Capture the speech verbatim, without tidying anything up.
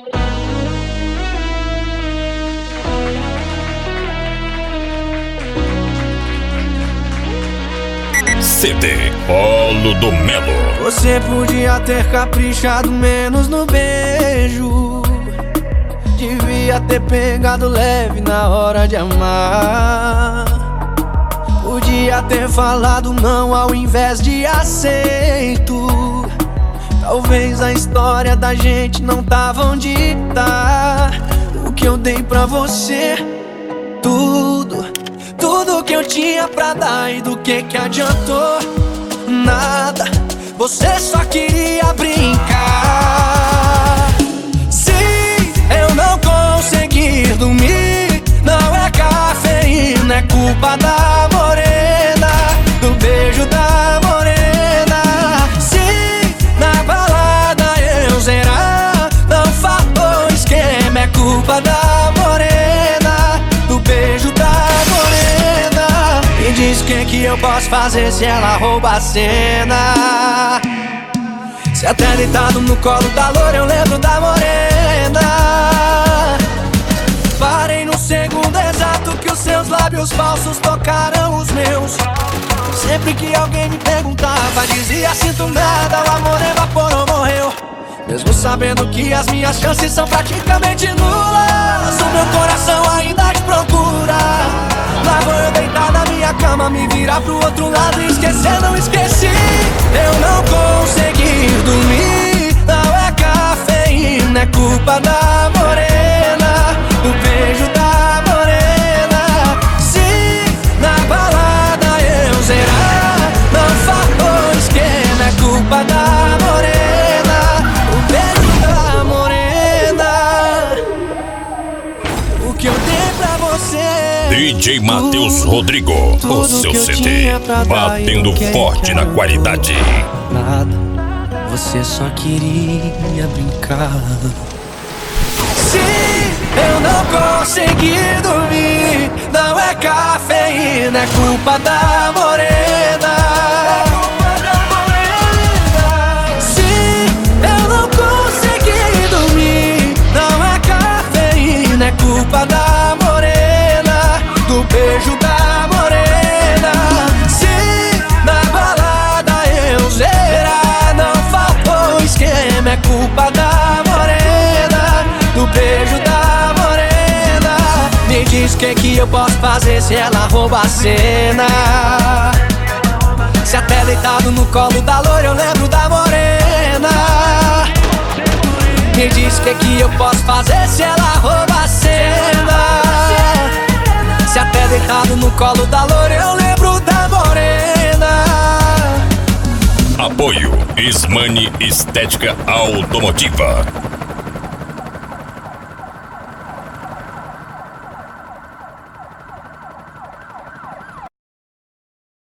C D Polo do Melo. Você podia ter caprichado menos no beijo, devia ter pegado leve na hora de amar. Podia ter falado não ao invés de aceito. Talvez a história da gente não tava onde tá. O que eu dei pra você, tudo, tudo que eu tinha pra dar, e do que que adiantou? Nada, você só queria brincar. Se eu não conseguir dormir, não é cafeína, é culpa da morena, do beijo da morena. Se na balada eu zerar, não faltou esquema, é culpa da morena, do beijo da morena. Me diz o que que eu posso fazer se ela rouba a cena. Se até deitado no colo da loura eu lembro da morena. Parei no segundo exato que os seus lábios falsos tocaram os meus. Sempre que alguém me perguntava, dizia sinto nada, o amor evaporou, morreu. Mesmo sabendo que as minhas chances são praticamente nulas, o meu coração ainda te procura. Lá vou eu deitar na minha cama, me virar pro outro lado e esquecer, não esqueci. Eu não consegui dormir, não é cafeína, é culpa da morena, do beijo da morena. Se na balada eu zerar, não faltou esquema, é culpa da morena, o beijo da morena. O que eu dei pra você, D J Matheus Rodrigo, o seu C D batendo forte na qualidade. Nada, você só queria brincar. Se eu não conseguir dormir, não é cafeína, é culpa da morena. Se eu não conseguir dormir, não é cafeína, é culpa da morena, do beijo da morena. Se na balada eu zerar, não faltou esquema, é culpa da morena, do beijo da morena. Me diz o que que eu posso fazer se ela rouba a cena. Se até deitado no colo da loura eu lembro da morena. Me diz o que que eu posso fazer se ela rouba a cena. Se até deitado no colo da loura eu lembro da morena. Apoio Ismani Estética Automotiva.